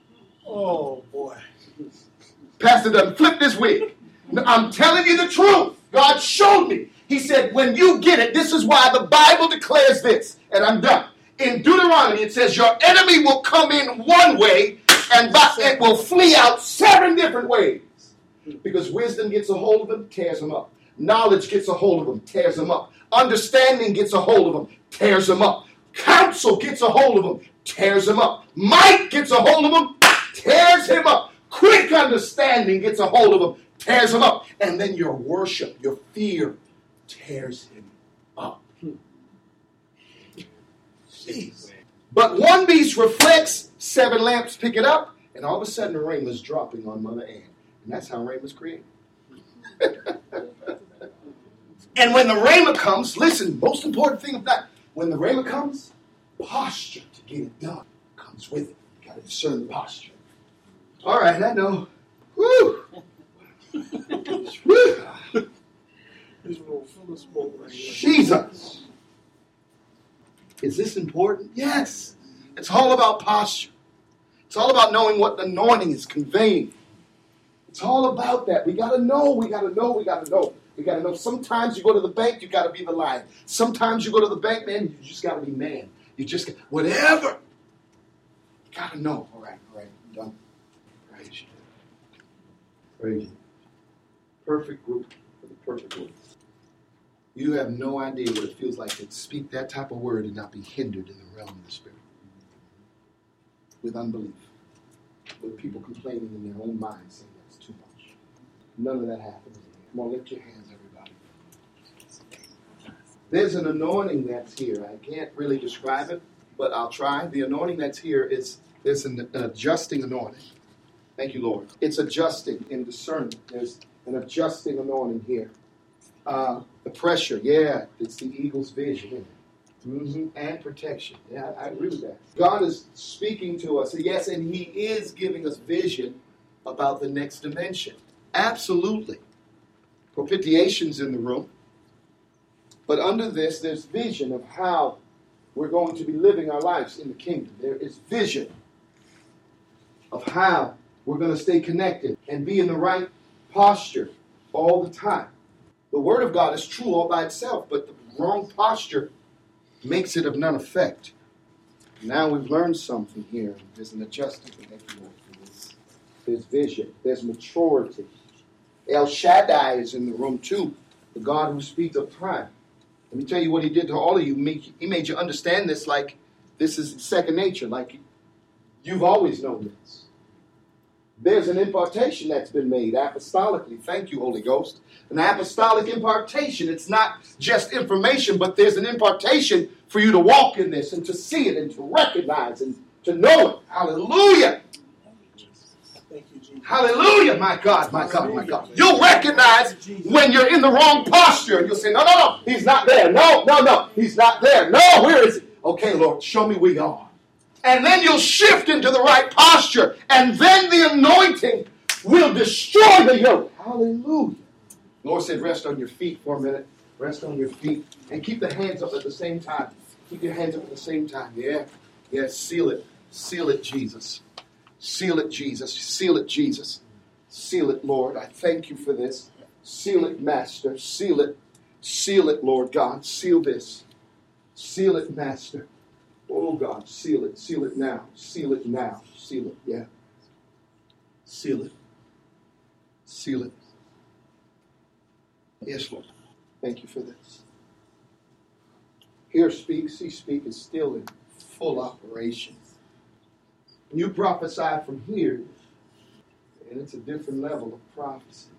Oh, boy. Pastor done flipped his wig. I'm telling you the truth. God showed me. He said, when you get it, this is why the Bible declares this. And I'm done. In Deuteronomy, it says, your enemy will come in one way and it will flee out 7 different ways. Because wisdom gets a hold of them, tears them up. Knowledge gets a hold of them, tears them up. Understanding gets a hold of them, tears them up. Counsel gets a hold of them, tears them up. Might gets a hold of them, tears him up. Quick understanding gets a hold of him, tears him up. And then your worship, your fear, tears him up. Jeez. But one beast reflects, 7 lamps pick it up, and all of a sudden the rain was dropping on Mother Ann. And that's how rain was created. And when the rhema comes, listen, most important thing of that, when the rhema comes, posture to get it done comes with it. You got to discern the posture. All right, I know. Woo! Woo! This room full of smoke right here. Jesus. Is this important? Yes. It's all about posture. It's all about knowing what the anointing is conveying. It's all about that. We got to know, we got to know, we got to know. We got to know. Sometimes you go to the bank, you got to be the lion. Sometimes you go to the bank, man, you just got to be man. You just, whatever. You got to know. All right, I'm done. Praise you. Praise you. Perfect group for the perfect group. You have no idea what it feels like to speak that type of word and not be hindered in the realm of the Spirit. With unbelief. With people complaining in their own minds, saying that's too much. None of that happens. Come on, lift your hands, everybody. There's an anointing that's here. I can't really describe it, but I'll try. The anointing that's here there's an adjusting anointing. Thank you, Lord. It's adjusting in discernment. There's an adjusting anointing here. The pressure, yeah, it's the eagle's vision, isn't it? Mm-hmm. And protection. Yeah, I agree with that. God is speaking to us, yes, and He is giving us vision about the next dimension. Absolutely. Propitiation's in the room. But under this, there's vision of how we're going to be living our lives in the kingdom. There is vision of how we're going to stay connected and be in the right posture all the time. The Word of God is true all by itself, but the wrong posture makes it of none effect. Now we've learned something here. There's an adjustment. There's vision. There's maturity. El Shaddai is in the room too, the God who speeds up time. Let me tell you what He did to all of you. He made you understand this like this is second nature, like you've always known this. There's an impartation that's been made apostolically. Thank you, Holy Ghost. An apostolic impartation. It's not just information, but there's an impartation for you to walk in this and to see it and to recognize and to know it. Hallelujah. Thank you, Jesus. Hallelujah, my God, my God, my God. You'll recognize when you're in the wrong posture. And you'll say, no, He's not there. No, He's not there. No, where is He? Okay, Lord, show me where You are. And then you'll shift into the right posture. And then the anointing will destroy the yoke. Hallelujah. The Lord said, rest on your feet for a minute. Rest on your feet. And keep the hands up at the same time. Keep your hands up at the same time. Yeah. Yes, seal it. Seal it, Jesus. Seal it, Jesus. Seal it, Jesus. Seal it, Lord. I thank You for this. Seal it, Master. Seal it. Seal it, Lord God. Seal this. Seal it, Master. Oh, God, seal it. Seal it now. Seal it now. Seal it, yeah. Seal it. Seal it. Yes, Lord. Thank You for this. Here speak, see speak is still in full operation. You prophesy from here, and it's a different level of prophecy.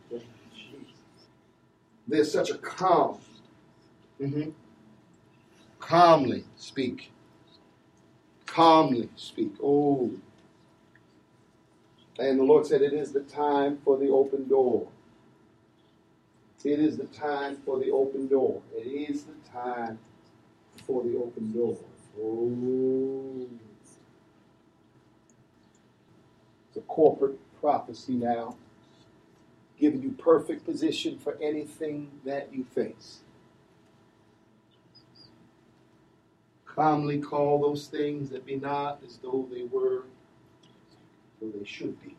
There's such a calm. Calmly speak. Calmly speak. Oh. And the Lord said, it is the time for the open door. It is the time for the open door. It is the time for the open door. Oh. It's a corporate prophecy now, giving you perfect position for anything that you face. Calmly call those things that be not as though they were. though they should be.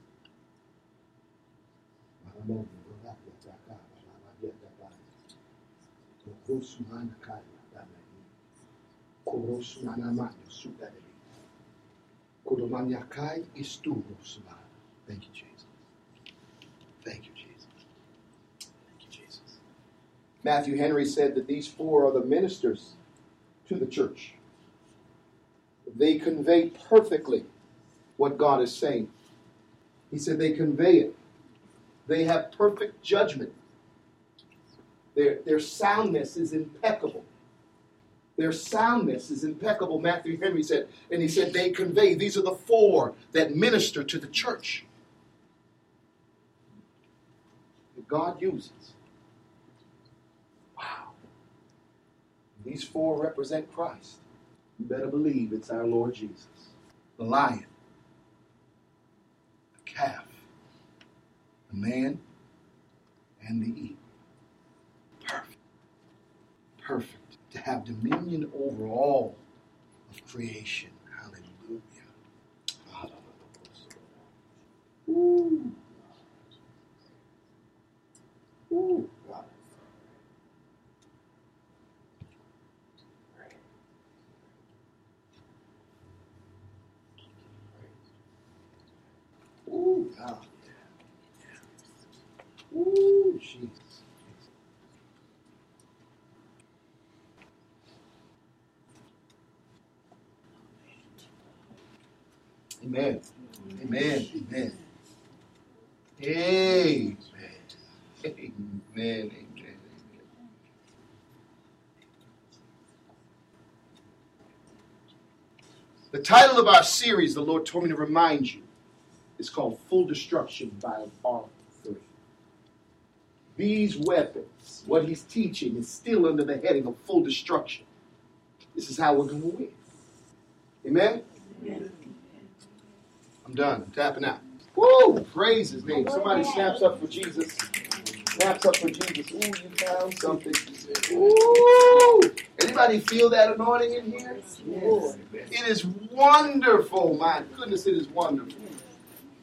Thank you, Jesus. Thank you, Jesus. Thank you, Jesus. Matthew Henry said that these four are the ministers to the church. They convey perfectly what God is saying. He said they convey it. They have perfect judgment. Their soundness is impeccable. Their soundness is impeccable, Matthew Henry said. And he said they convey. These are the four that minister to the church. That God uses. Wow. These four represent Christ. You better believe it's our Lord Jesus. The lion. The calf. The man. And the eagle. Perfect. Perfect. To have dominion over all of creation. Hallelujah. Ooh. Ooh, God. Ooh, God. Ooh, Jesus. Amen. Amen. Amen. Amen. Amen. Amen. The title of our series, the Lord told me to remind you, is called Full Destruction by Mark 3. These weapons, what he's teaching, is still under the heading of full destruction. This is how we're going to win. Amen? Amen. I'm done. I'm tapping out. Woo! Praise his name. Somebody snaps up for Jesus. Snaps up for Jesus. Ooh, you found something. Ooh! Anybody feel that anointing in here? Yes. It is wonderful. My goodness, it is wonderful.